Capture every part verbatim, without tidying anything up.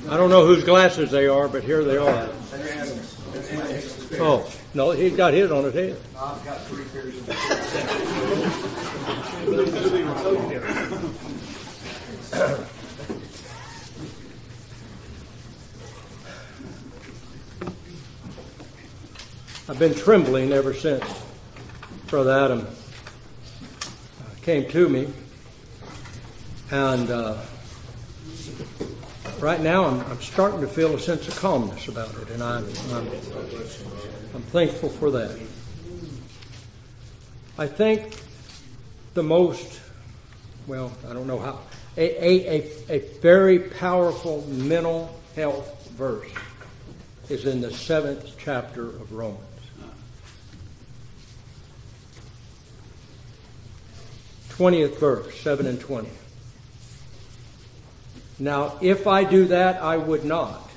I don't know whose glasses they are, but here they are. Oh, no, he's got his on his head. I've got three pairs of I've been trembling ever since Brother Adam came to me. And uh, right now I'm, I'm starting to feel a sense of calmness about it. And I'm, I'm, I'm thankful for that. I think the most, well, I don't know how, a, a, a, a very powerful mental health verse is in the seventh chapter of Romans. twentieth verse, seven and twenty. Now, if I do that, I would not.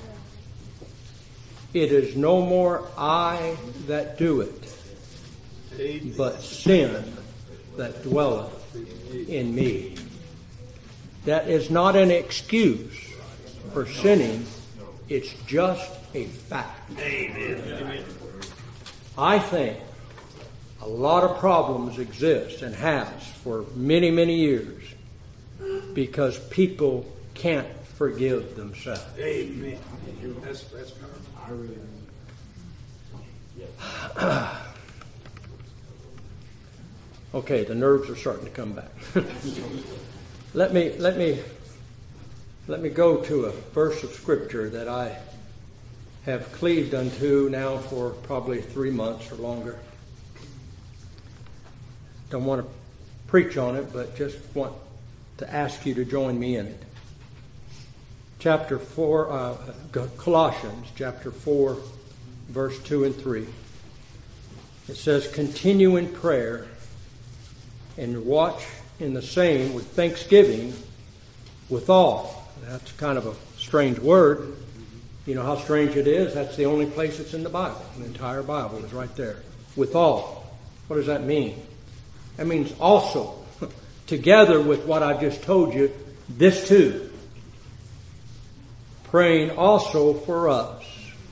It is no more I that do it, but sin that dwelleth in me. That is not an excuse for sinning. It's just a fact. Amen. I think a lot of problems exist and has for many, many years because people can't forgive themselves. Amen. That's, that's I really Okay, the nerves are starting to come back. let me let me let me go to a verse of scripture that I have cleaved unto now for probably three months or longer. Don't want to preach on it, but just want to ask you to join me in it. Chapter four, uh, Colossians, chapter four, verse two and three. It says, "Continue in prayer and watch in the same with thanksgiving with all." That's kind of a strange word. You know how strange it is? That's the only place it's in the Bible. The entire Bible is right there. With all. What does that mean? That means also, together with what I've just told you, this too. Praying also for us,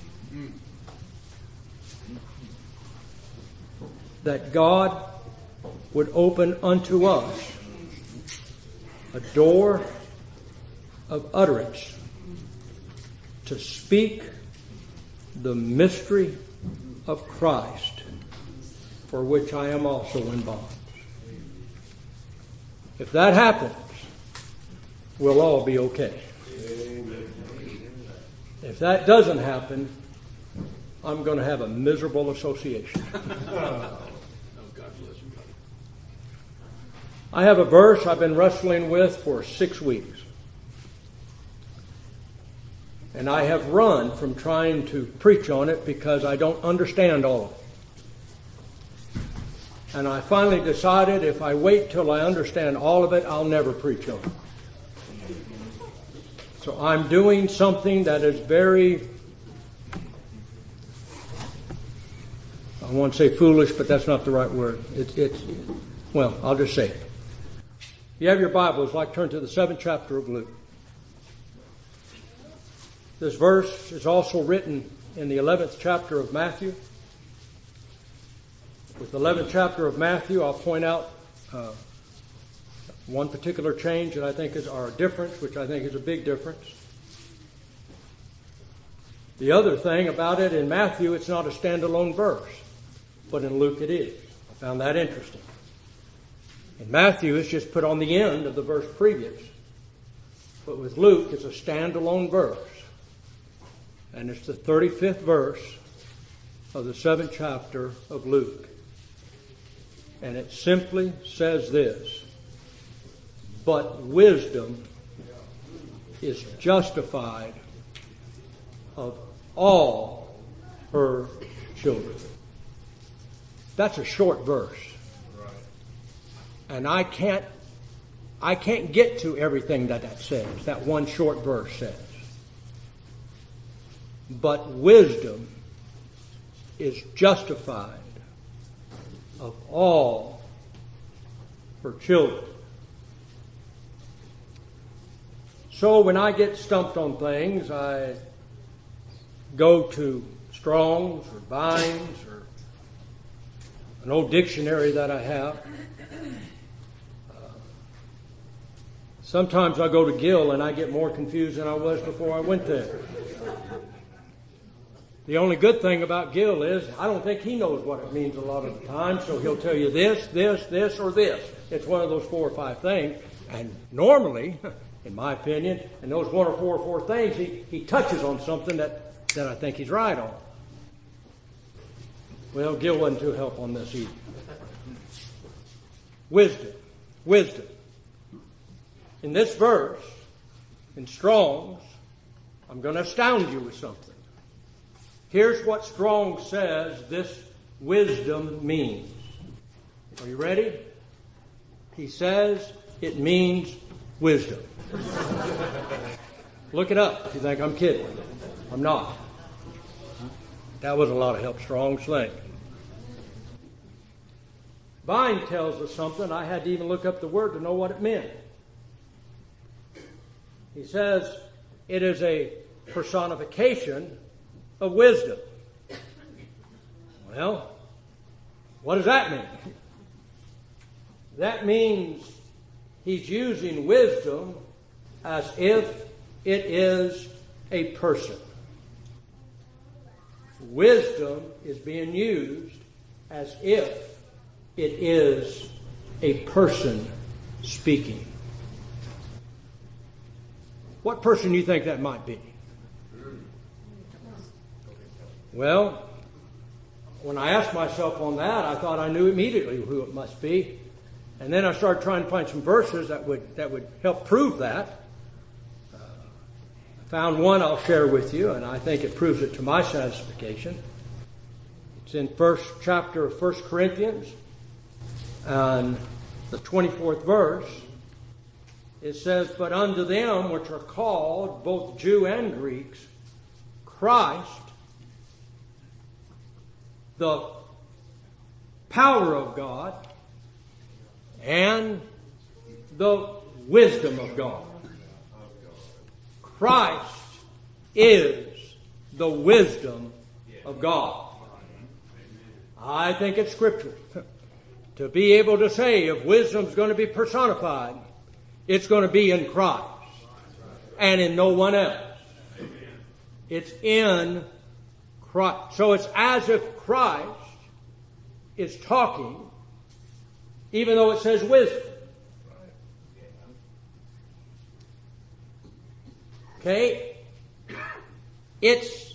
that God would open unto us a door of utterance to speak the mystery of Christ, for which I am also in bond. If that happens, we'll all be okay. If that doesn't happen, I'm going to have a miserable association. I have a verse I've been wrestling with for six weeks. And I have run from trying to preach on it because I don't understand all of it. And I finally decided if I wait till I understand all of it, I'll never preach on it. So I'm doing something that is very, I want to say foolish, but that's not the right word. It's, it's, well, I'll just say it. You have your Bibles, like turn to the seventh chapter of Luke. This verse is also written in the eleventh chapter of Matthew. With the eleventh chapter of Matthew, I'll point out uh, one particular change that I think is our difference, which I think is a big difference. The other thing about it, in Matthew, it's not a standalone verse, but in Luke it is. I found that interesting. In Matthew, it's just put on the end of the verse previous. But with Luke, it's a standalone verse. And it's the thirty-fifth verse of the seventh chapter of Luke. And it simply says this: "But wisdom is justified of all her children." That's a short verse. And I can't, I can't get to everything that that says, that one short verse says. But wisdom is justified of all her children. So when I get stumped on things, I go to Strong's or Vine's or an old dictionary that I have. Uh, sometimes I go to Gill and I get more confused than I was before I went there. The only good thing about Gill is I don't think he knows what it means a lot of the time, so he'll tell you this, this, this, or this. It's one of those four or five things. And normally, in my opinion, in those one or four or four things, he, he touches on something that, that I think he's right on. Well, Gill wasn't too helpful on this either. Wisdom. Wisdom. In this verse, in Strong's, I'm going to astound you with something. Here's what Strong says this wisdom means. Are you ready? He says it means wisdom. Look it up if you think I'm kidding. I'm not. That was a lot of help Strong's saying. Vine tells us something. I had to even look up the word to know what it meant. He says it is a personification of wisdom. Well, what does that mean? That means he's using wisdom as if it is a person. Wisdom is being used as if it is a person speaking. What person do you think that might be? Well, when I asked myself on that, I thought I knew immediately who it must be. And then I started trying to find some verses that would that would help prove that. Uh, I found one I'll share with you, and I think it proves it to my satisfaction. It's in first chapter of First Corinthians, and the twenty-fourth verse. It says, "But unto them which are called, both Jew and Greeks, Christ, the power of God, and the wisdom of God." Christ is the wisdom of God. I think it's scriptural to be able to say if wisdom's going to be personified, it's going to be in Christ and in no one else. It's in Christ. So it's as if Christ is talking, even though it says wisdom. Okay? It's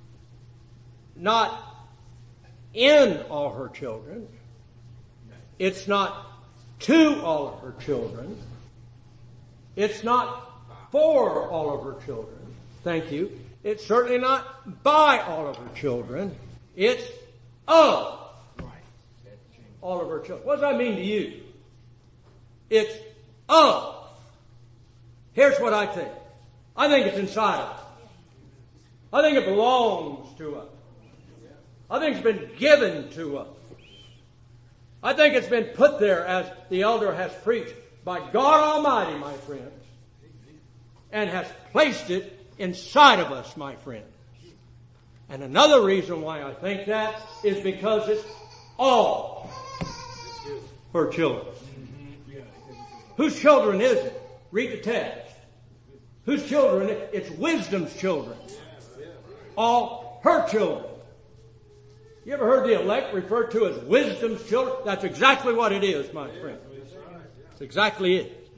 not in all her children. It's not to all of her children. It's not for all of her children. Thank you. It's certainly not by all of her children. It's of all of her children. What does that mean to you? It's of. Here's what I think. I think it's inside of us. I think it belongs to us. I think it's been given to us. I think it's been put there, as the elder has preached, by God Almighty, my friends, and has placed it inside of us, my friends. And another reason why I think that is because it's all her children. Whose children is it? Read the text. Whose children? It's wisdom's children. All her children. You ever heard the elect referred to as wisdom's children? That's exactly what it is, my friend. That's exactly it.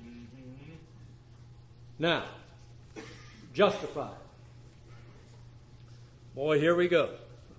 Now, justified. Boy, here we go.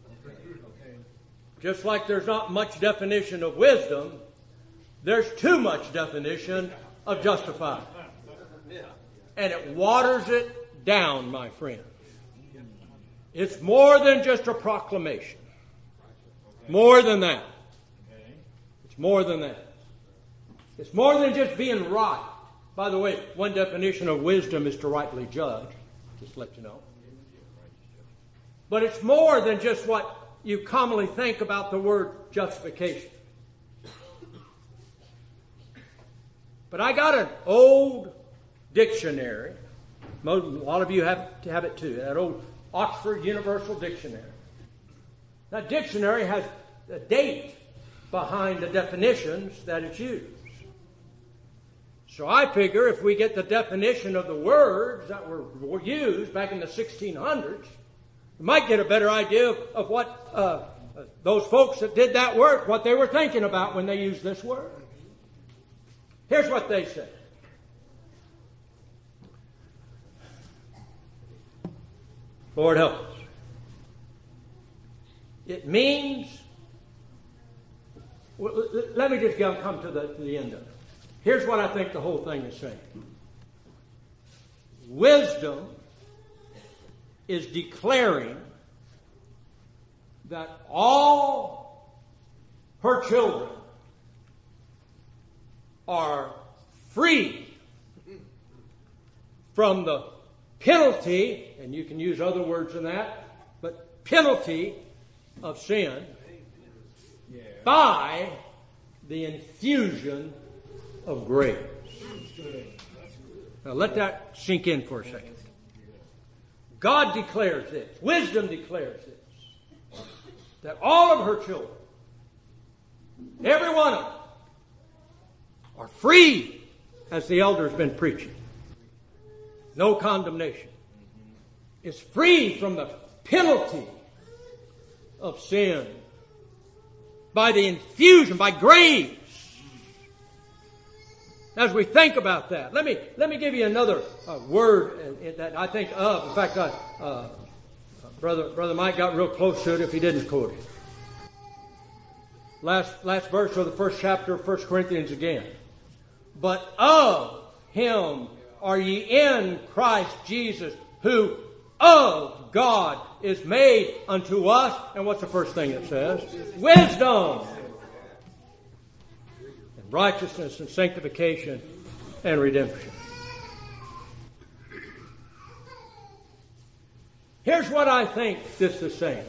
Just like there's not much definition of wisdom, there's too much definition of justified. And it waters it down, my friend. It's more than just a proclamation. More than that. It's more than that. It's more than just being right. By the way, one definition of wisdom is to rightly judge. Just to let you know. But it's more than just what you commonly think about the word justification. But I got an old dictionary Most, a lot of you have, have it too. That old Oxford Universal Dictionary. That dictionary has a date behind the definitions that it's used. So I figure if we get the definition of the words that were, were used back in the sixteen hundreds, we might get a better idea of, of what uh, those folks that did that work, what they were thinking about when they used this word. Here's what they said. Lord help us. It means, let me just come to the, to the end of it. Here's what I think the whole thing is saying. Wisdom is declaring that all her children are free from the penalty, and you can use other words than that, but penalty of sin by the infusion of grace. Now let that sink in for a second. God declares this. Wisdom declares this. That all of her children, every one of them, are free, as the elder's been preaching. No condemnation. It's free from the penalty of sin by the infusion, by grace. As we think about that, let me let me give you another uh, word uh, that I think of. In fact, I, uh, brother brother Mike got real close to it if he didn't quote it. Last last verse of the first chapter of First Corinthians again. But of him are ye in Christ Jesus, who of God is made unto us. And what's the first thing it says? Wisdom. Righteousness and sanctification and redemption. Here's what I think this is saying.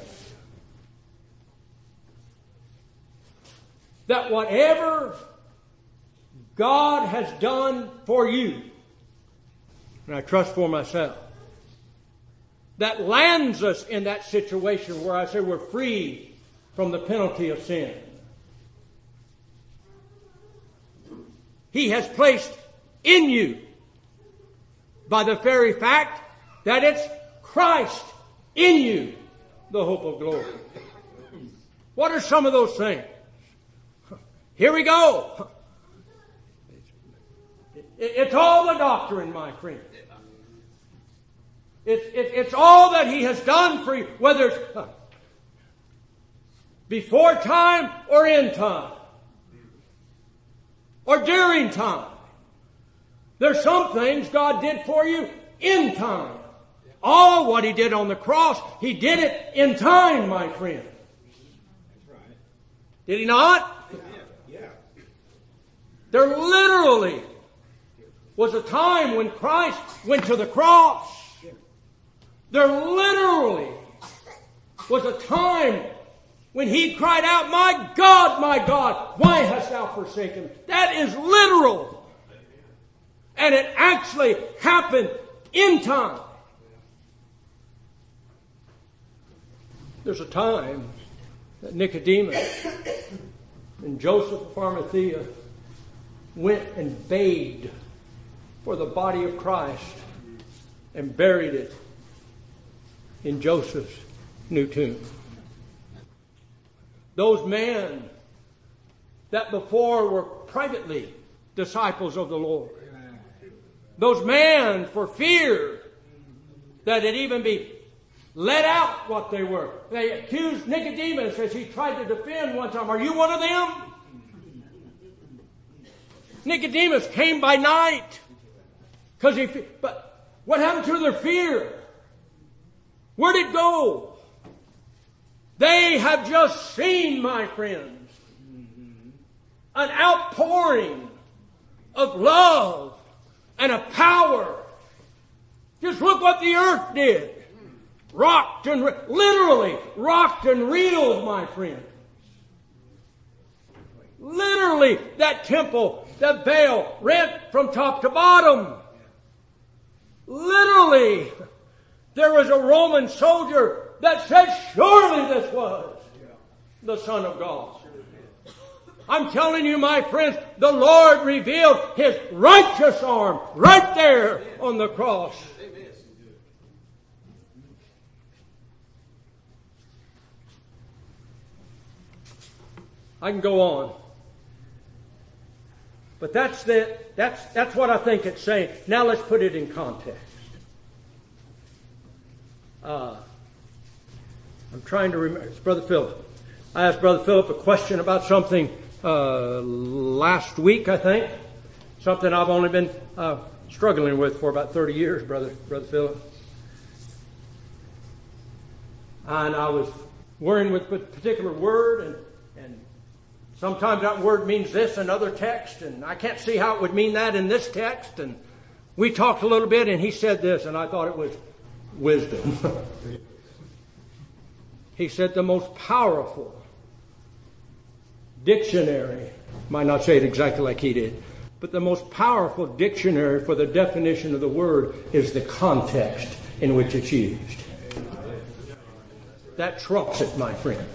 That whatever God has done for you, and I trust for myself, that lands us in that situation where I say we're free from the penalty of sin. He has placed in you by the very fact that it's Christ in you, the hope of glory. What are some of those things? Here we go. It's all the doctrine, my friend. It's, it's all that He has done for you, whether it's before time or in time. Or during time. There's some things God did for you in time. All what He did on the cross, He did it in time, my friend. That's right. Did He not? Yeah. Yeah. There literally was a time when Christ went to the cross. There literally was a time when He cried out, my God, my God, why hast thou forsaken me? That is literal. And it actually happened in time. There's a time that Nicodemus and Joseph of Arimathea went and begged for the body of Christ and buried it in Joseph's new tomb. Those men that before were privately disciples of the Lord. Those men, for fear that it even be let out what they were. They accused Nicodemus as he tried to defend one time. Are you one of them? Nicodemus came by night. Because he, but what happened to their fear? Where'd it go? They have just seen, my friends, an outpouring of love and of power. Just look what the earth did. Rocked and, re- literally, rocked and reeled, my friends. Literally, that temple, that veil, rent from top to bottom. Literally, there was a Roman soldier that said, surely this was the Son of God. I'm telling you, my friends, the Lord revealed His righteous arm right there on the cross. I can go on. But that's the, that's, that's what I think it's saying. Now let's put it in context. Uh, I'm trying to remember. It's Brother Philip. I asked Brother Philip a question about something uh, last week, I think. Something I've only been uh, struggling with for about thirty years, Brother, Brother Philip. And I was worrying with a particular word, and, and sometimes that word means this in other texts, and I can't see how it would mean that in this text. And we talked a little bit, and he said this, and I thought it was wisdom. He said the most powerful dictionary, might not say it exactly like he did, but the most powerful dictionary for the definition of the word is the context in which it's used. That trumps it, my friends.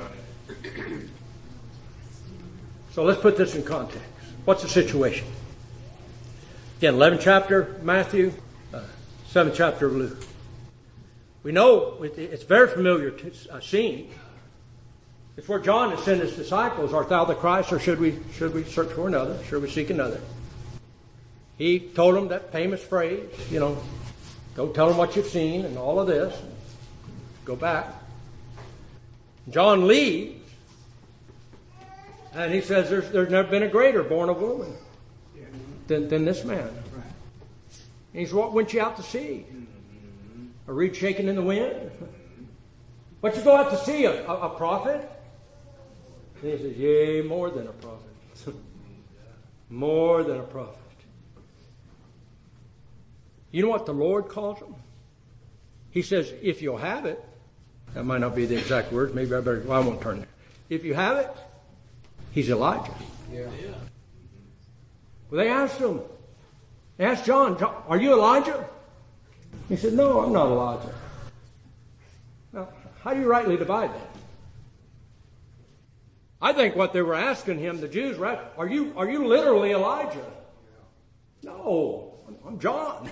So let's put this in context. What's the situation? Again, eleventh chapter Matthew, uh, seventh chapter of Luke. We know it's very familiar to a scene. It's where John has sent his disciples. Art thou the Christ, or should we should we search for another? Should we seek another? He told them that famous phrase, you know, go tell them what you've seen and all of this. Go back. John leaves, and he says there's, there's never been a greater born of woman than, than this man. And he says, what went you out to see? A reed shaking in the wind? What you go out to see? A, a, a prophet? And he says, yea, more than a prophet. More than a prophet. You know what the Lord calls him? He says, if you'll have it. That might not be the exact words. Maybe I better, well, I won't turn there. If you have it, he's Elijah. Yeah. Well, they asked him. They asked John, John, are you Elijah? He said, no, I'm not Elijah. Now, how do you rightly divide that? I think what they were asking him, the Jews, right? Are you are you literally Elijah? No, I'm John.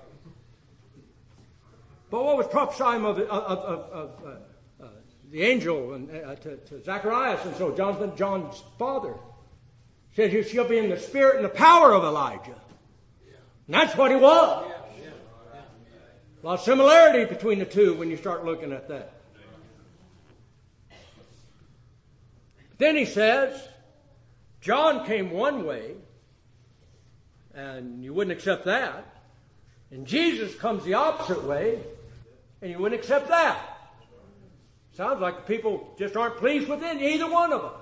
But what was prophesying of, of, of, of uh, uh, the angel and uh, to, to Zacharias, and so Jonathan, John's father, says you shall be in the spirit and the power of Elijah. And that's what he was. A lot of similarity between the two when you start looking at that. Then he says, John came one way, and you wouldn't accept that. And Jesus comes the opposite way, and you wouldn't accept that. Sounds like the people just aren't pleased with it, either one of them.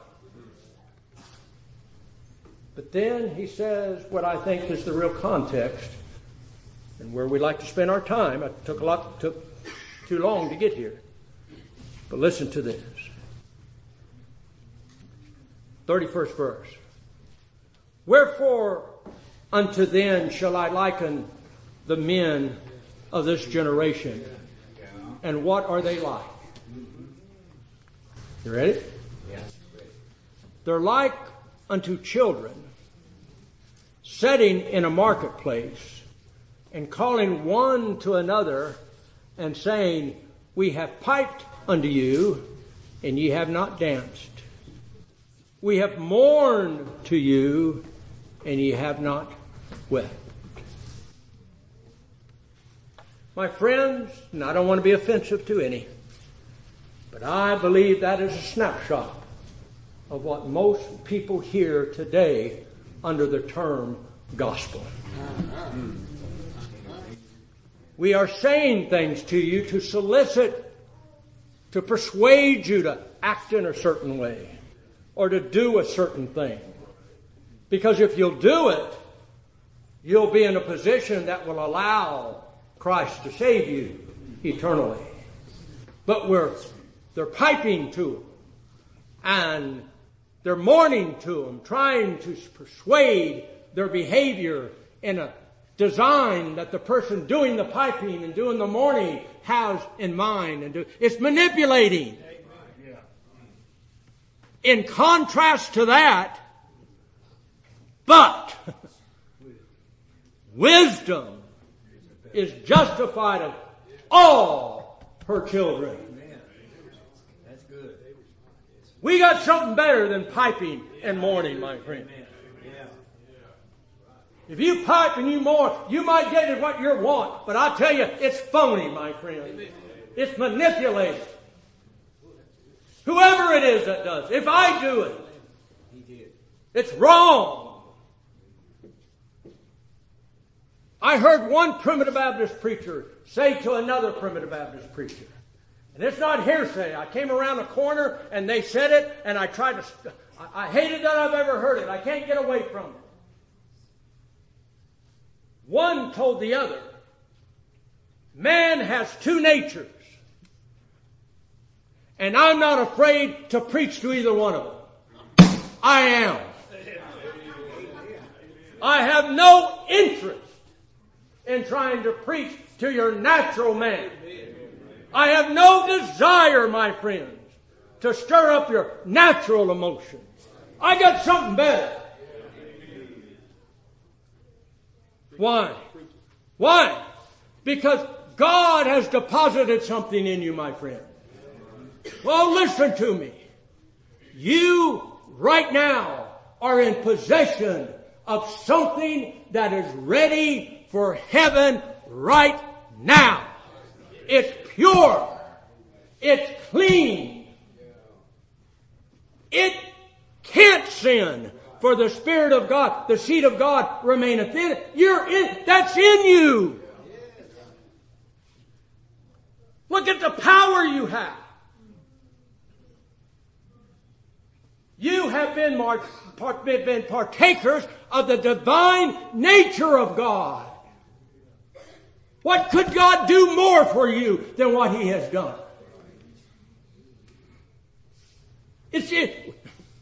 But then he says what I think is the real context, and where we like to spend our time. It took a lot, took too long to get here. But listen to this. thirty-first verse. Wherefore unto then shall I liken the men of this generation? And what are they like? You ready? They're like unto children sitting in a marketplace and calling one to another and saying, we have piped unto you, and ye have not danced. We have mourned to you, and ye have not wept. My friends, and I don't want to be offensive to any, but I believe that is a snapshot of what most people hear today under the term gospel. We are saying things to you to solicit, to persuade you to act in a certain way or to do a certain thing. Because if you'll do it, you'll be in a position that will allow Christ to save you eternally. But we're, they're piping to him, and they're mourning to him, trying to persuade their behavior in a design that the person doing the piping and doing the mourning has in mind. And do, it's manipulating. In contrast to that, but wisdom is justified of all her children. That's good. We got something better than piping and mourning, my friend. If you pipe and you mourn, you might get what you want, but I tell you, it's phony, my friend. It's manipulated. Whoever it is that does, if I do it, it's wrong. I heard one primitive Baptist preacher say to another primitive Baptist preacher, and it's not hearsay. I came around a corner and they said it, and I tried to, I hated that I've ever heard it. I can't get away from it. One told the other, man has two natures, and I'm not afraid to preach to either one of them. I am. I have no interest in trying to preach to your natural man. I have no desire, my friends, to stir up your natural emotions. I got something better. Why? Why? Because God has deposited something in you, my friend. Well, listen to me. You, right now, are in possession of something that is ready for heaven right now. It's pure. It's clean. It can't sin. For the Spirit of God, the seed of God remaineth in it. You're in, that's in you. Look at the power you have. You have been, mar- part, been partakers of the divine nature of God. What could God do more for you than what He has done? It's it.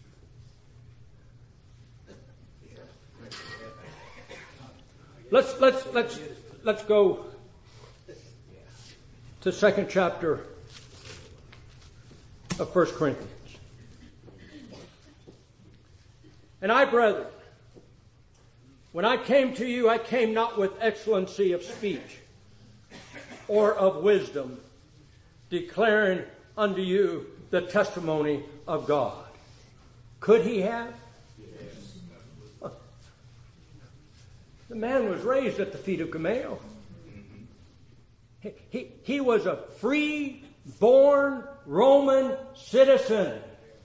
Let's let's let's let's go to second chapter of First Corinthians. And I, brethren, when I came to you, I came not with excellency of speech or of wisdom, declaring unto you the testimony of God. Could he have? The man was raised at the feet of Gamaliel. He, he, he was a free-born Roman citizen.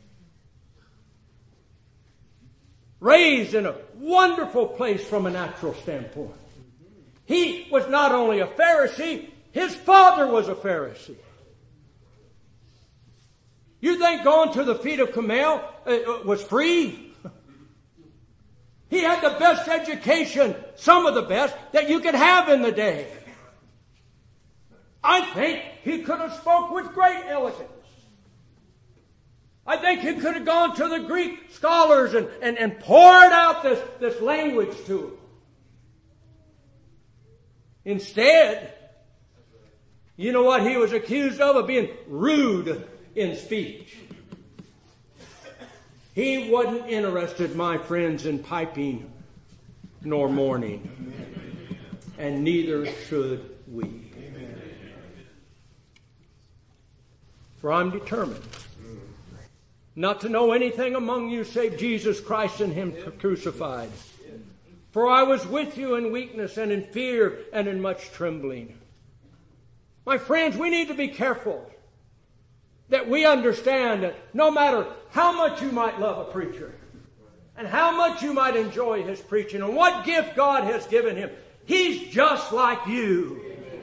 Raised in a wonderful place from a natural standpoint. He was not only a Pharisee, his father was a Pharisee. You think going to the feet of Gamaliel uh, was free? He had the best education, some of the best, that you could have in the day. I think he could have spoke with great elegance. I think he could have gone to the Greek scholars and, and, and poured out this, this language to them. Instead, you know what he was accused of? Of being rude in speech. He wasn't interested, my friends, in piping nor mourning. And neither should we. For I'm determined not to know anything among you save Jesus Christ and Him crucified. For I was with you in weakness and in fear and in much trembling. My friends, we need to be careful that we understand that no matter how much you might love a preacher and how much you might enjoy his preaching and what gift God has given him, he's just like you.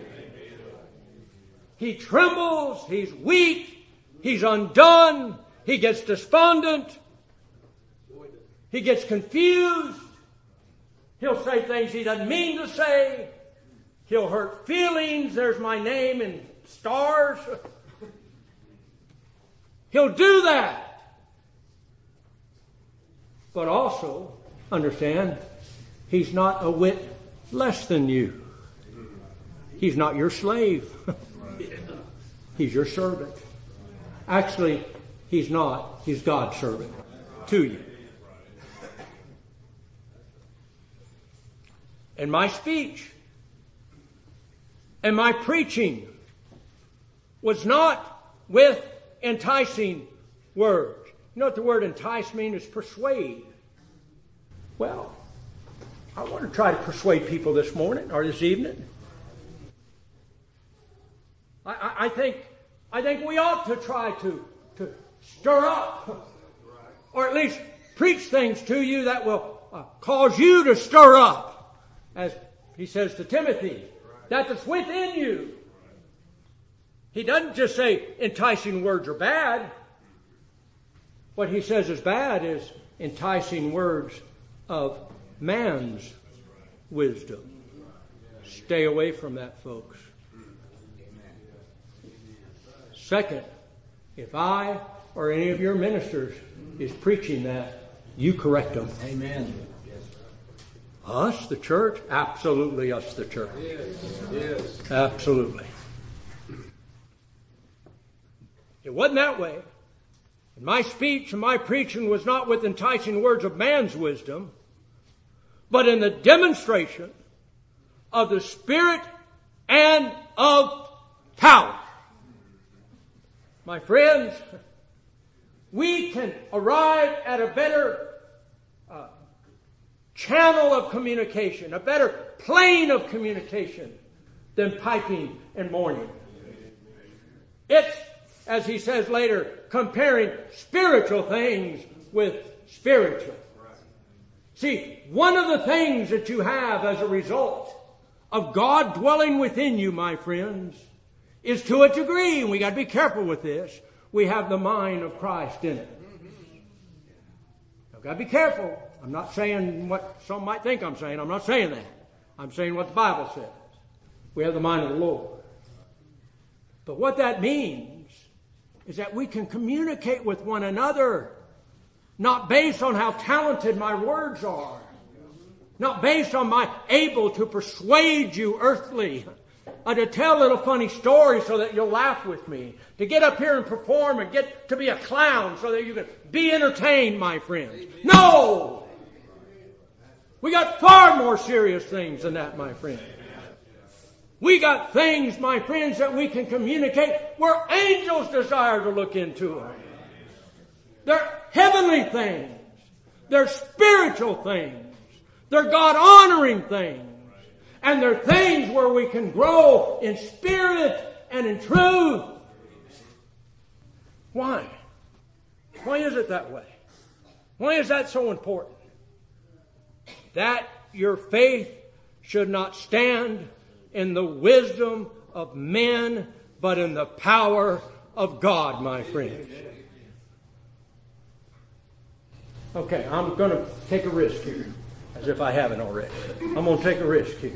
He trembles, he's weak, he's undone, he gets despondent, he gets confused, he'll say things he doesn't mean to say, he'll hurt feelings, there's my name in stars. He'll do that. But also, understand, he's not a whit less than you. He's not your slave. He's your servant. Actually, he's not. He's God's servant to you. And my speech and my preaching was not with enticing words. You know what the word entice means? It's persuade. Well, I want to try to persuade people this morning or this evening. I, I, I think I think we ought to try to, to stir up, or at least preach things to you that will uh, cause you to stir up, as he says to Timothy, that that's within you. He doesn't just say enticing words are bad. What he says is bad is enticing words of man's wisdom. Stay away from that, folks. Second, if I or any of your ministers is preaching that, you correct them. Amen. Us, the church? Absolutely us, the church. Yes. Yes. Absolutely. It wasn't that way. And my speech and my preaching was not with enticing words of man's wisdom, but in the demonstration of the Spirit and of power. My friends, we can arrive at a better uh, channel of communication, a better plane of communication than piping and mourning. It's, as he says later, comparing spiritual things with spiritual. See, one of the things that you have as a result of God dwelling within you, my friends, is to a degree, and we got to be careful with this, we have the mind of Christ in it. I've got to be careful. I'm not saying what some might think I'm saying. I'm not saying that. I'm saying what the Bible says. We have the mind of the Lord. But what that means is that we can communicate with one another, not based on how talented my words are, not based on my able to persuade you earthly, or to tell a little funny story so that you'll laugh with me, to get up here and perform and get to be a clown so that you can be entertained, my friends. No! We got far more serious things than that, my friends. We got things, my friends, that we can communicate where angels desire to look into them. They're heavenly things. They're spiritual things. They're God-honoring things. And they're things where we can grow in spirit and in truth. Why? Why is it that way? Why is that so important? That your faith should not stand in the wisdom of men, but in the power of God, my friends. Okay, I'm going to take a risk here, as if I haven't already. I'm going to take a risk here.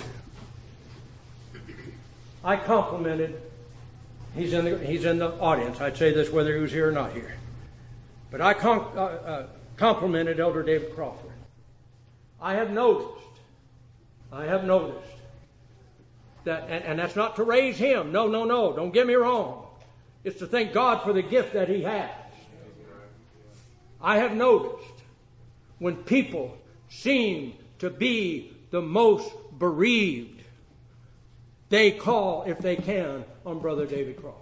I complimented, he's in the, he's in the audience. I'd say this whether he was here or not here. But I com- uh, uh, complimented Elder David Crawford. I have noticed, I have noticed that, and, and that's not to raise him. No, no, no, don't get me wrong. It's to thank God for the gift that he has. I have noticed when people seem to be the most bereaved, they call, if they can, on Brother David Crawford.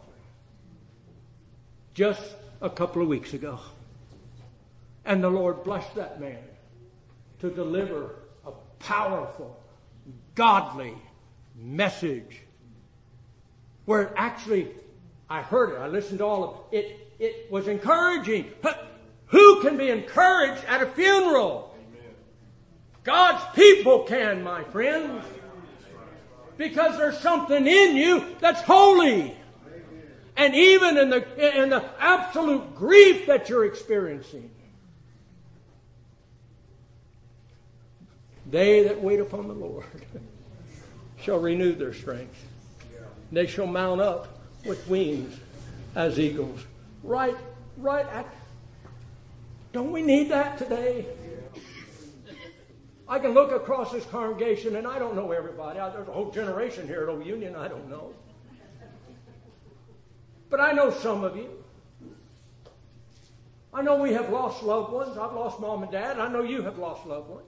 Just a couple of weeks ago. And the Lord blessed that man to deliver a powerful, godly message. Where it actually, I heard it, I listened to all of it. It, it was encouraging. Who can be encouraged at a funeral? God's people can, my friends. Because there's something in you that's holy. And even in the, in the absolute grief that you're experiencing. They that wait upon the Lord shall renew their strength. They shall mount up with wings as eagles. Right, right at... Don't we need that today? I can look across this congregation, and I don't know everybody. There's a whole generation here at Old Union I don't know. But I know some of you. I know we have lost loved ones. I've lost mom and dad. I know you have lost loved ones.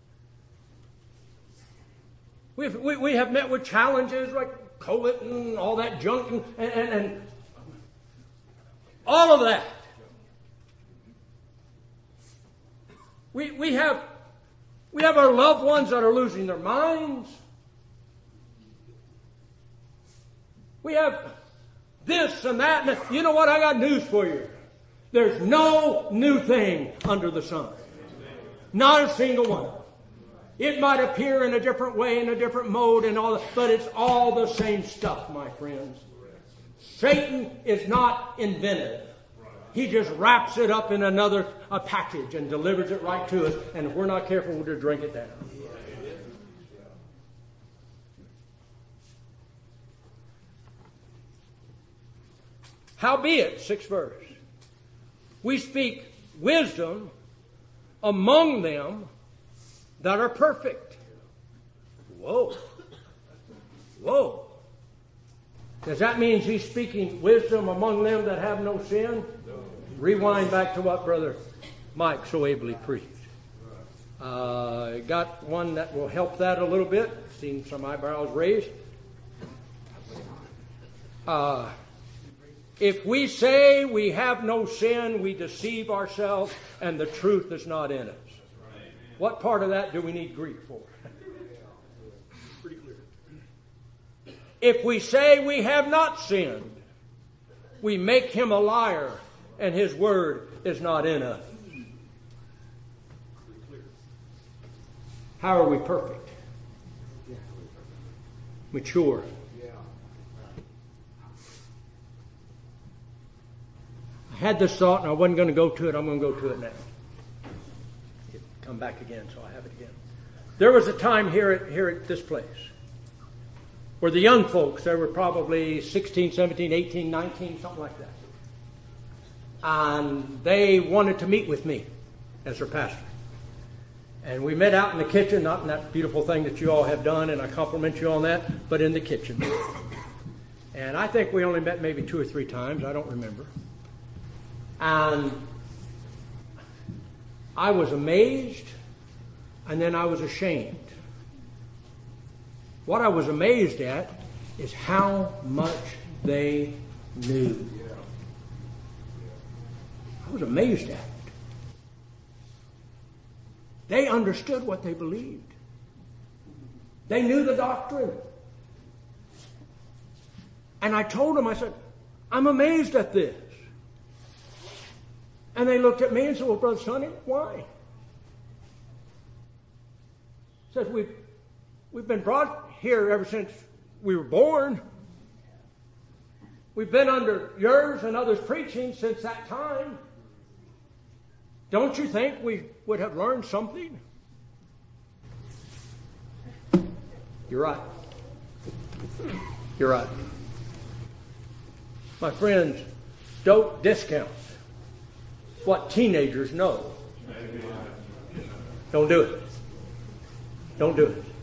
We've, we, we have met with challenges like COVID and all that junk and, and, and all of that. We, we have we have our loved ones that are losing their minds. We have this and that. And you know what? I got news for you. There's no new thing under the sun. Not a single one. It might appear in a different way, in a different mode and all that, but it's all the same stuff, my friends. Satan is not inventive. He just wraps it up in another a package and delivers it right to us. And if we're not careful, we'll just drink it down. Howbeit, sixth verse, we speak wisdom among them that are perfect. Whoa. Whoa. Does that mean he's speaking wisdom among them that have no sin? Rewind back to what Brother Mike so ably preached. Uh, got one that will help that a little bit. Seen some eyebrows raised. Uh, if we say we have no sin, we deceive ourselves and the truth is not in us. What part of that do we need Greek for? Pretty clear. If we say we have not sinned, we make him a liar and his word is not in us. How are we perfect? Mature. I had this thought and I wasn't going to go to it. I'm going to go to it now. It come back again, so I have it again. There was a time here at, here at this place where the young folks, they were probably sixteen, seventeen, eighteen, nineteen, something like that. And they wanted to meet with me as their pastor. And we met out in the kitchen, not in that beautiful thing that you all have done, and I compliment you on that, but in the kitchen. And I think we only met maybe two or three times. I don't remember. And I was amazed, and then I was ashamed. What I was amazed at is how much they knew. I was amazed at it. They understood what they believed. They knew the doctrine. And I told them, I said, I'm amazed at this. And they looked at me and said, well, Brother Sonny, why? Says we've we've been brought here ever since we were born. We've been under yours and others' preaching since that time. Don't you think we would have learned something? You're right. You're right. My friends, don't discount what teenagers know. Don't do it. Don't do it.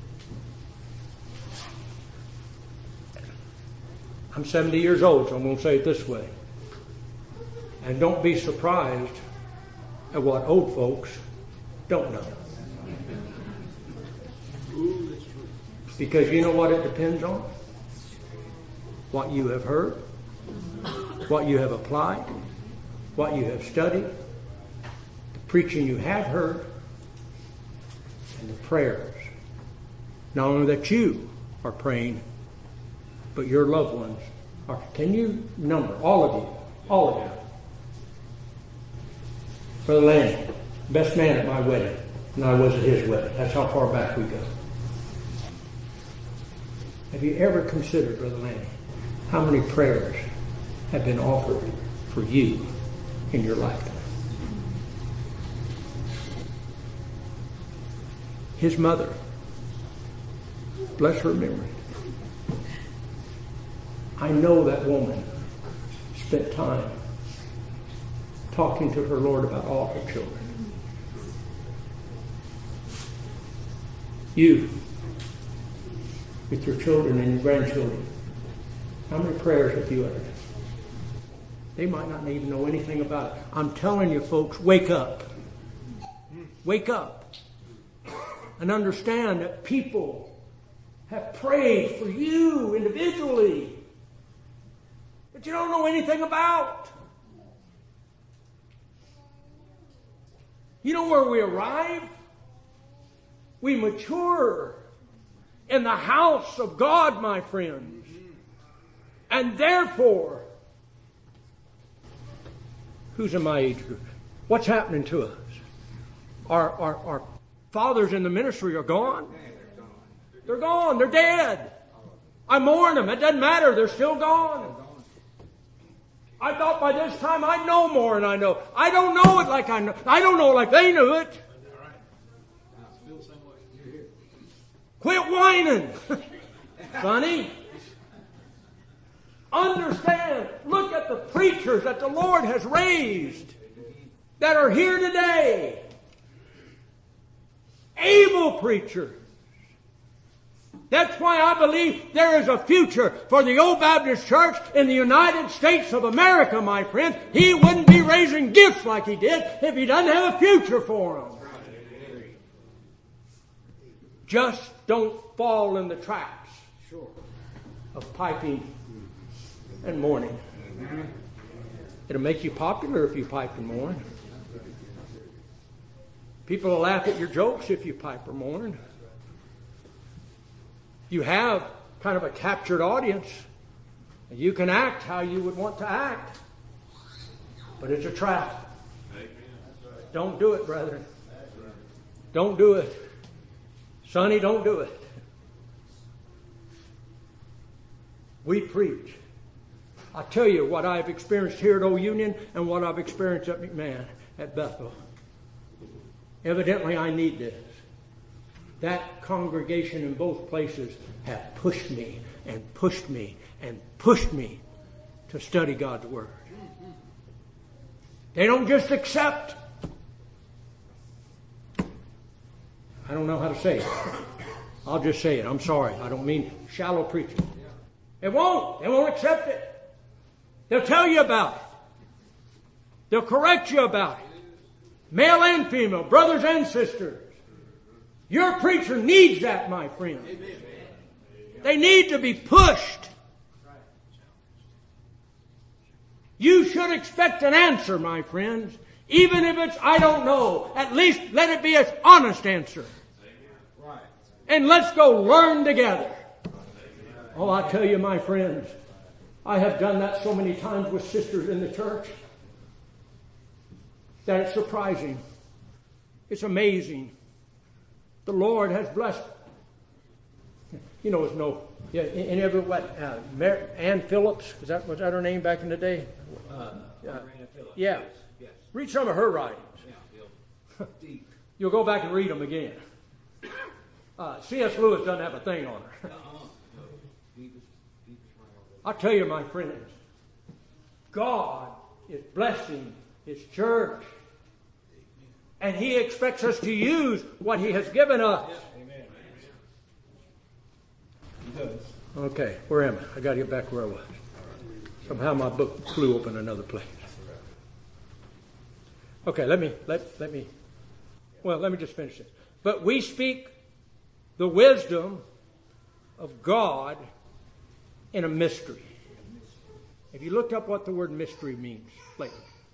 I'm seventy years old, so I'm going to say it this way. And don't be surprised at what old folks don't know. Because you know what it depends on? What you have heard, what you have applied, what you have studied, the preaching you have heard, and the prayers. Not only that you are praying, but your loved ones are. Can you number, all of you, all of you? Brother Lanny, best man at my wedding, and I was at his wedding. That's how far back we go. Have you ever considered, Brother Lanny, how many prayers have been offered for you in your lifetime? His mother, bless her memory. I know that woman spent time talking to her Lord about all her children. You, with your children and your grandchildren, how many prayers have you uttered? They might not even know anything about it. I'm telling you, folks, wake up. Wake up. And understand that people have prayed for you individually that you don't know anything about. You know where we arrive? We mature in the house of God, my friends. And therefore, who's in my age group? What's happening to us? Our, our, our fathers in the ministry are gone. They're gone. They're dead. I mourn them. It doesn't matter. They're still gone. I thought by this time I'd know more than I know. I don't know it like I know. I don't know it like they knew it. Quit whining, Sonny. Understand. Look at the preachers that the Lord has raised that are here today. Able preachers. That's why I believe there is a future for the Old Baptist Church in the United States of America, my friend. He wouldn't be raising gifts like he did if he doesn't have a future for them. Just don't fall in the traps of piping and mourning. It'll make you popular if you pipe and mourn. People will laugh at your jokes if you pipe or mourn. You have kind of a captured audience. And you can act how you would want to act. But it's a trap. Don't do it, brethren. Don't do it. Sonny, don't do it. We preach. I tell you what I've experienced here at Old Union and what I've experienced at McMahon, at Bethel. Evidently, I need this. That congregation in both places have pushed me and pushed me and pushed me to study God's Word. They don't just accept. I don't know how to say it. I'll just say it. I'm sorry. I don't mean shallow preaching. They won't. They won't accept it. They'll tell you about it. They'll correct you about it. Male and female, brothers and sisters. Your preacher needs that, my friend. They need to be pushed. You should expect an answer, my friends. Even if it's, I don't know. At least let it be an honest answer. And let's go learn together. Oh, I tell you, my friends, I have done that so many times with sisters in the church that it's surprising. It's amazing. The Lord has blessed. You know, it's no. Yeah, any ever what? Uh, Mar- Ann Phillips, was that was that her name back in the day? Uh, uh, yeah. Yes, yes. Read some of her writings. Yeah, deep. You'll go back and read them again. Uh, C S Lewis doesn't have a thing on her. I tell you, my friends, God is blessing His church. And He expects us to use what He has given us. Amen. He does. Okay, where am I? I got to get back where I was. Somehow my book flew open another place. Okay, let me, let, let me, well, let me just finish this. But we speak the wisdom of God in a mystery. Have you looked up what the word mystery means lately?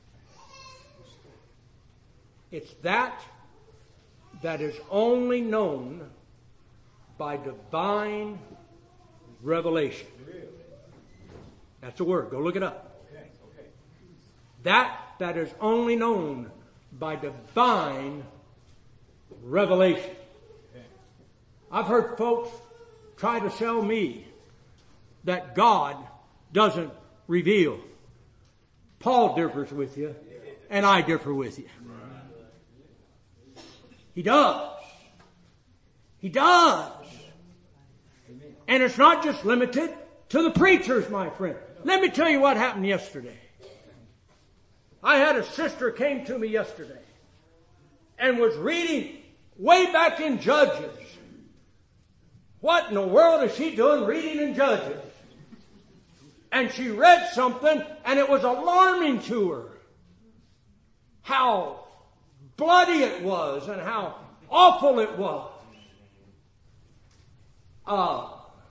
It's that that is only known by divine revelation. That's the word. Go look it up. That that is only known by divine revelation. I've heard folks try to sell me that God doesn't reveal. Paul differs with you, and I differ with you. He does. He does. And it's not just limited to the preachers, my friend. Let me tell you what happened yesterday. I had a sister came to me yesterday and was reading way back in Judges what in the world is she doing reading in Judges? And she read something, and it was alarming to her. How bloody it was, and how awful it was. Uh,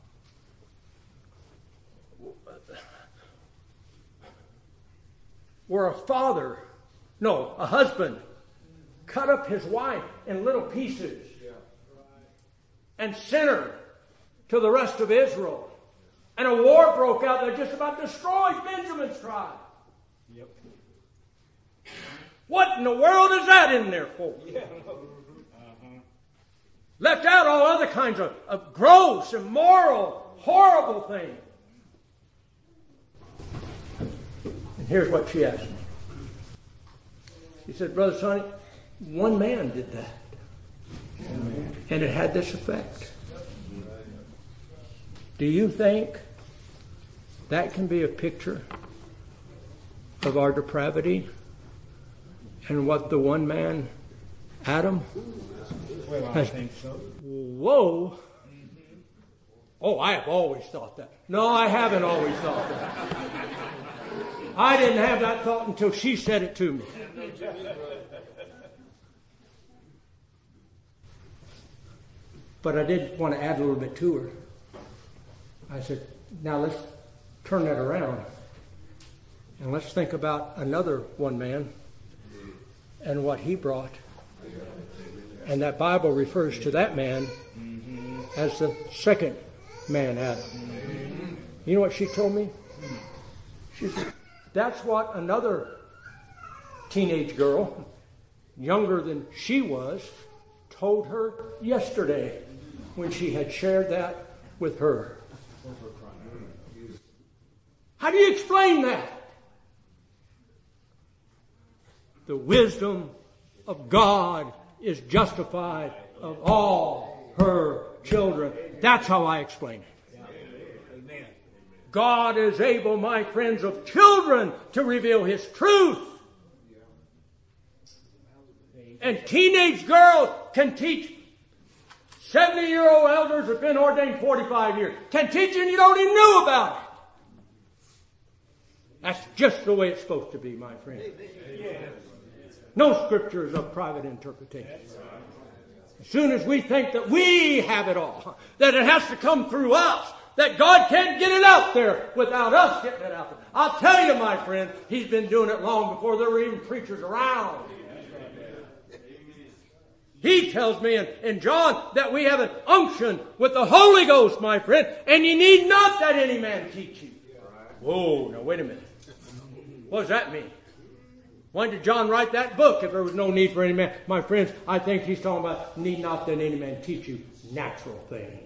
where a father, no, a husband, cut up his wife in little pieces and sent her to the rest of Israel. And a war broke out that just about destroyed Benjamin's tribe. Yep. What in the world is that in there for? Yeah. Uh-huh. Left out all other kinds of, of gross, immoral, horrible things. And here's what she asked me. She said, Brother Sonny, one man did that. Amen. And it had this effect. Do you think that can be a picture of our depravity and what the one man, Adam, well, I has? think so. Whoa. Oh, I have always thought that. No, I haven't always thought that. I didn't have that thought until she said it to me. But I did want to add a little bit to her. I said, now let's turn that around. And let's think about another one man and what he brought. And that Bible refers to that man as the second man, Adam. You know what she told me? She said, that's what another teenage girl, younger than she was, told her yesterday when she had shared that with her. How do you explain that? The wisdom of God is justified of all her children. That's how I explain it. Amen. God is able, my friends, of children to reveal His truth. And teenage girls can teach seventy-year-old elders who've been ordained forty-five years. Can teach and you don't even know about it. That's just the way it's supposed to be, my friend. No scripture is of private interpretation. As soon as we think that we have it all, that it has to come through us, that God can't get it out there without us getting it out there. I'll tell you, my friend, He's been doing it long before there were even preachers around. He tells me in, in John that we have an unction with the Holy Ghost, my friend, and you need not that any man teach you. Whoa, now wait a minute. What does that mean? Why did John write that book if there was no need for any man? My friends, I think he's talking about need not that any man teach you natural things.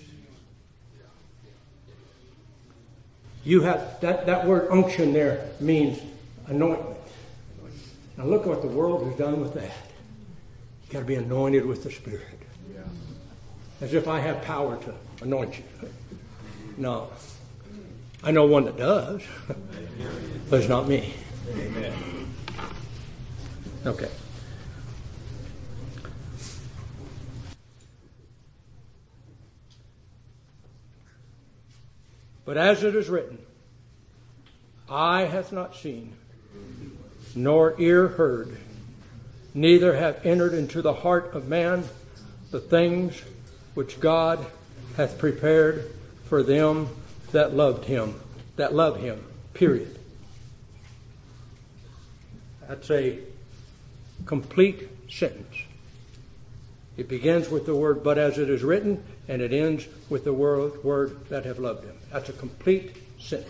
You have, that, that word unction there means anointment. Now look what the world has done with that. You got to be anointed with the Spirit. As if I have power to anoint you. No. I know one that does, but it's not me. Amen. Okay. But as it is written, eye hath not seen, nor ear heard, neither have entered into the heart of man the things which God hath prepared for them that loved Him, that love Him, period. That's a complete sentence. It begins with the word, but as it is written, and it ends with the word, word that have loved Him. That's a complete sentence.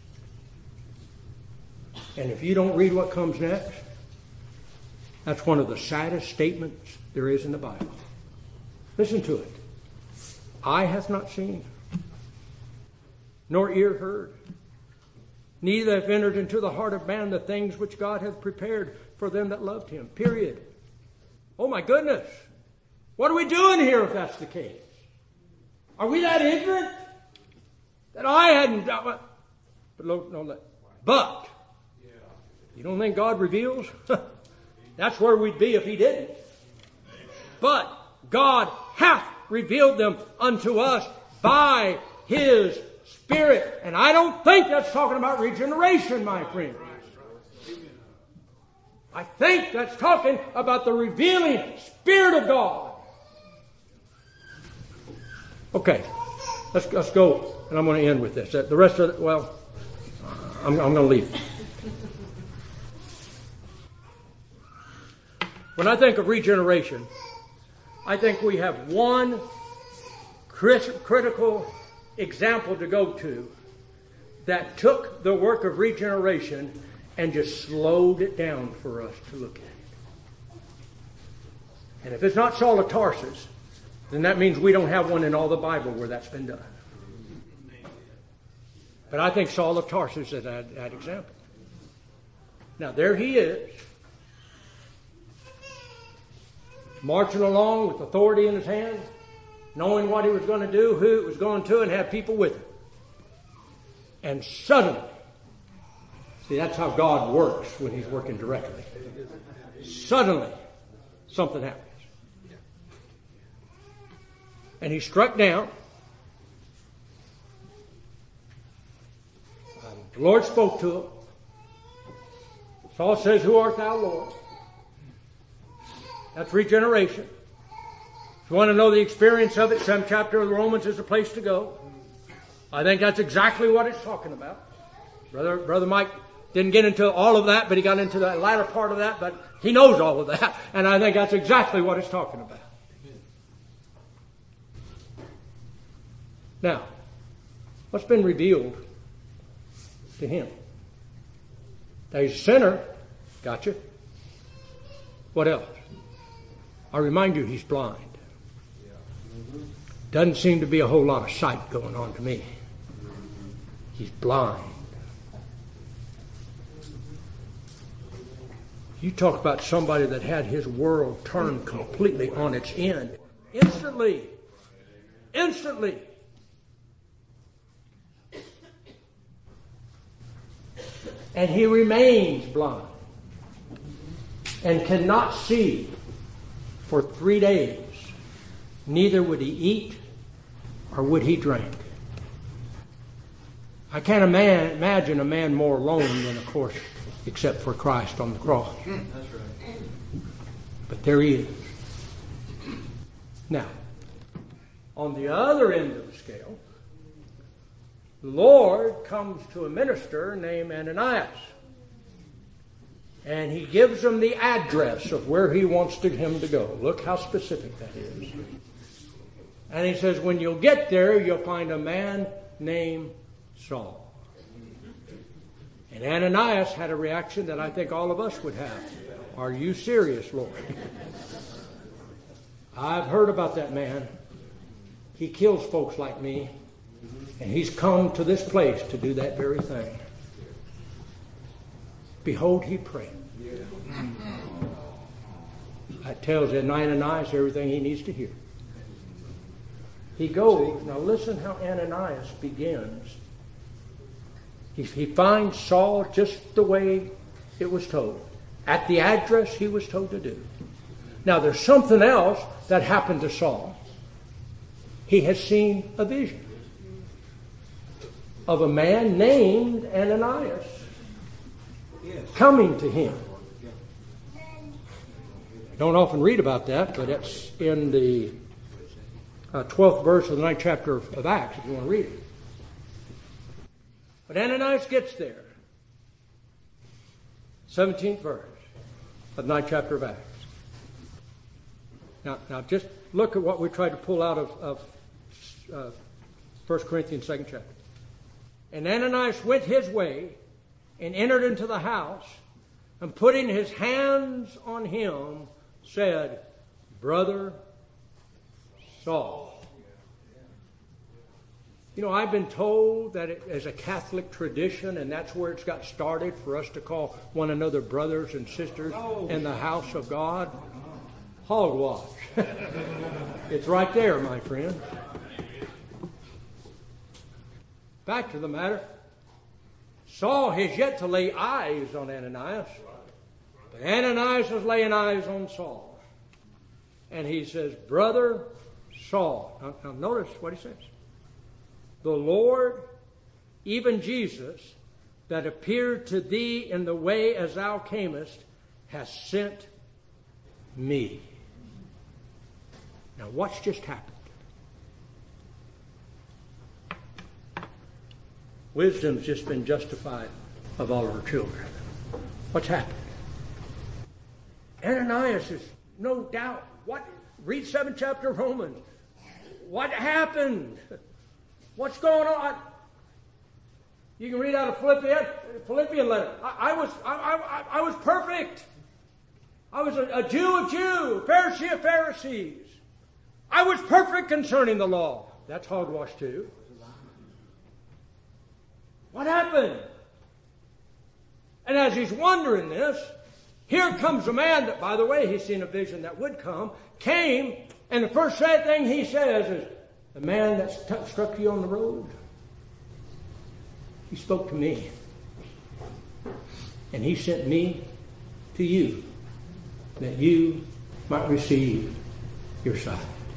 And if you don't read what comes next, that's one of the saddest statements there is in the Bible. Listen to it. Eye hath not seen, nor ear heard, neither have entered into the heart of man the things which God hath prepared for them that loved Him. Period. Oh my goodness. What are we doing here if that's the case? Are we that ignorant? That I hadn't... But, no, but you don't think God reveals? That's where we'd be if He didn't. But God hath revealed them unto us by His Spirit. And I don't think that's talking about regeneration, my friend. I think that's talking about the revealing Spirit of God. Okay, let's, let's go. And I'm going to end with this. The rest of it, well, I'm, I'm going to leave. When I think of regeneration, I think we have one critical example to go to that took the work of regeneration and just slowed it down for us to look at it. And if it's not Saul of Tarsus, then that means we don't have one in all the Bible where that's been done. But I think Saul of Tarsus is that, that example. Now there he is, marching along with authority in his hand, knowing what he was going to do, who it was going to, and have people with him. And suddenly, see, that's how God works when He's working directly. Suddenly, something happens. And he's struck down. The Lord spoke to him. Saul says, "Who art thou, Lord?" That's regeneration. If you want to know the experience of it, some chapter of Romans is a place to go. I think that's exactly what it's talking about. Brother, Brother Mike didn't get into all of that, but he got into the latter part of that, but he knows all of that, and I think that's exactly what it's talking about. Now, what's been revealed to him? That he's a sinner. Gotcha. What else? I remind you, he's blind. Doesn't seem to be a whole lot of sight going on to me. He's blind. You talk about somebody that had his world turned completely on its end. Instantly. Instantly. And he remains blind and cannot see for three days. Neither would he eat or would he drink. I can't ima- imagine a man more alone than, of course, except for Christ on the cross. That's right. But there he is. Now, on the other end of the scale, the Lord comes to a minister named Ananias. And he gives him the address of where he wants to, him to go. Look how specific that is. And he says, when you'll get there, you'll find a man named Saul. And Ananias had a reaction that I think all of us would have. Are you serious, Lord? I've heard about that man. He kills folks like me. And he's come to this place to do that very thing. Behold, he prayed. That tells Ananias everything he needs to hear. He goes. Now listen how Ananias begins. He, he finds Saul just the way it was told. At the address he was told to do. Now there's something else that happened to Saul. He has seen a vision of a man named Ananias coming to him. I don't often read about that, but it's in the uh, twelfth verse of the ninth chapter of, of Acts, if you want to read it. But Ananias gets there. seventeenth verse of the ninth chapter of Acts. Now, now just look at what we tried to pull out of, of uh, First Corinthians second chapter. And Ananias went his way and entered into the house, and putting his hands on him, said, Brother Saul. You know, I've been told that it, as a Catholic tradition, and that's where it's got started, for us to call one another brothers and sisters in the house of God. Hogwash. It's right there, my friend. Back to the matter. Saul has yet to lay eyes on Ananias. But Ananias is laying eyes on Saul. And he says, Brother Saul. Now, now notice what he says. The Lord, even Jesus, that appeared to thee in the way as thou camest, has sent me. Now what's just happened? Wisdom's just been justified of all of her children. What's happened? Ananias is no doubt. What? Read seventh chapter of Romans. What happened? What's going on? You can read out of Philippian, Philippian letter. I, I was I, I, I was perfect. I was a, a Jew of Jews, Pharisee of Pharisees. I was perfect concerning the law. That's hogwash too. What happened? And as he's wondering this, here comes a man that, by the way, he's seen a vision that would come, came, and the first sad thing he says is, the man that st- struck you on the road, he spoke to me. And he sent me to you, that you might receive your sight.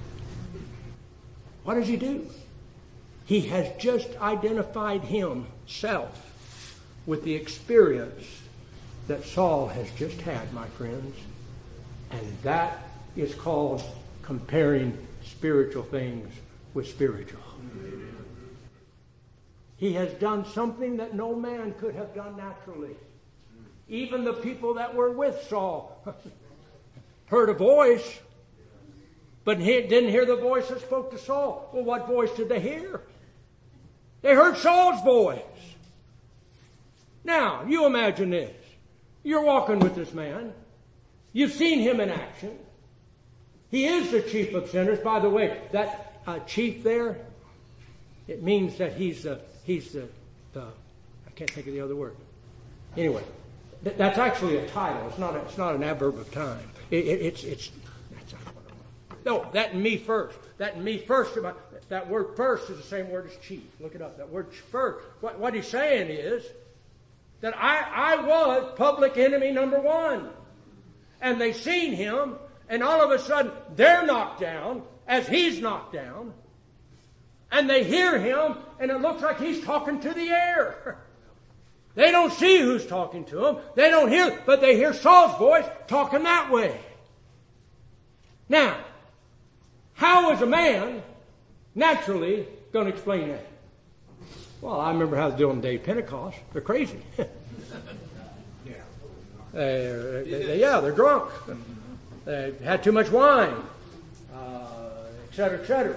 What does he do? He has just identified himself with the experience that Saul has just had, my friends. And that is called comparing spiritual things with spiritual. He has done something that no man could have done naturally. Even the people that were with Saul heard a voice, but he didn't hear the voice that spoke to Saul. Well, what voice did they hear? They heard Saul's voice. Now, you imagine this. You're walking with this man. You've seen him in action. He is the chief of sinners. By the way, that uh, chief there, it means that he's the, he's the, the, I can't think of the other word. Anyway, th- that's actually a title. It's not a, it's not an adverb of time. It, it, it's, it's, that's not what I want. No, that and me first. That and me first. That word first is the same word as chief. Look it up. That word first. What, what he's saying is that I, I was public enemy number one. And they seen him, and all of a sudden they're knocked down as he's knocked down. And they hear him, and it looks like he's talking to the air. They don't see who's talking to him. They don't hear, but they hear Saul's voice talking that way. Now, how is a man naturally going to explain that? Well, I remember how they do on the day of Pentecost. They're crazy. They're, they, yeah, they're drunk. They had too much wine, uh, et cetera, et cetera.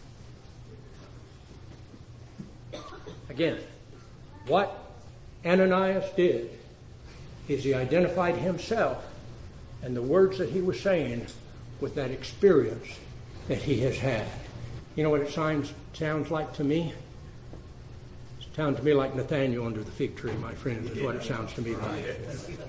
Again, what Ananias did is he identified himself and the words that he was saying with that experience that he has had. You know what it sounds, sounds like to me? It sounds to me like Nathaniel under the fig tree, my friends, is what it sounds to me like.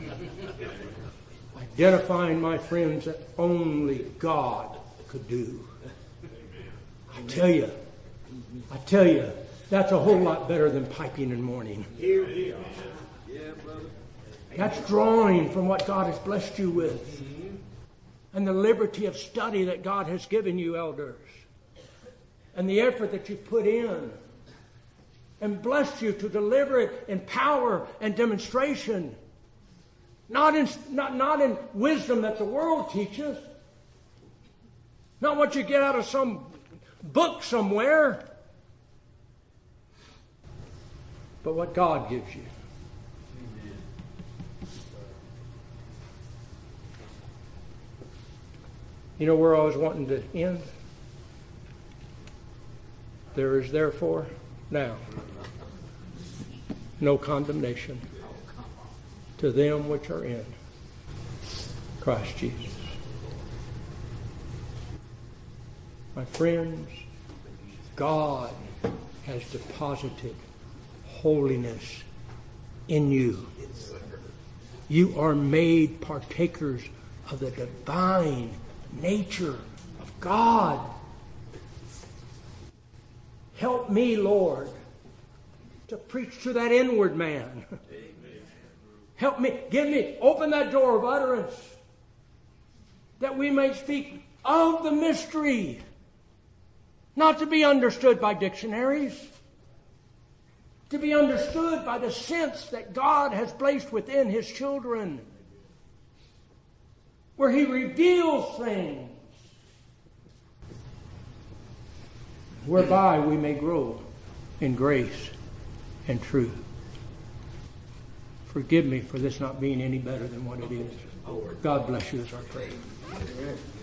Identifying, my friends, that only God could do. I tell you, I tell you, that's a whole lot better than piping and mourning. Here we are. Yeah, brother. That's drawing from what God has blessed you with. And the liberty of study that God has given you, elders. And the effort that you put in. And blessed you to deliver it in power and demonstration. Not in, not, not in wisdom that the world teaches. Not what you get out of some book somewhere. But what God gives you. Amen. You know where I was wanting to end? There is therefore now no condemnation to them which are in Christ Jesus. My friends, God has deposited holiness in you. You are made partakers of the divine nature of God. Help me, Lord, to preach to that inward man. Help me, give me, open that door of utterance that we may speak of the mystery Not to be understood by dictionaries. To be understood by the sense that God has placed within His children, where He reveals things whereby we may grow in grace and truth. Forgive me for this not being any better than what it is. God bless you is our prayer.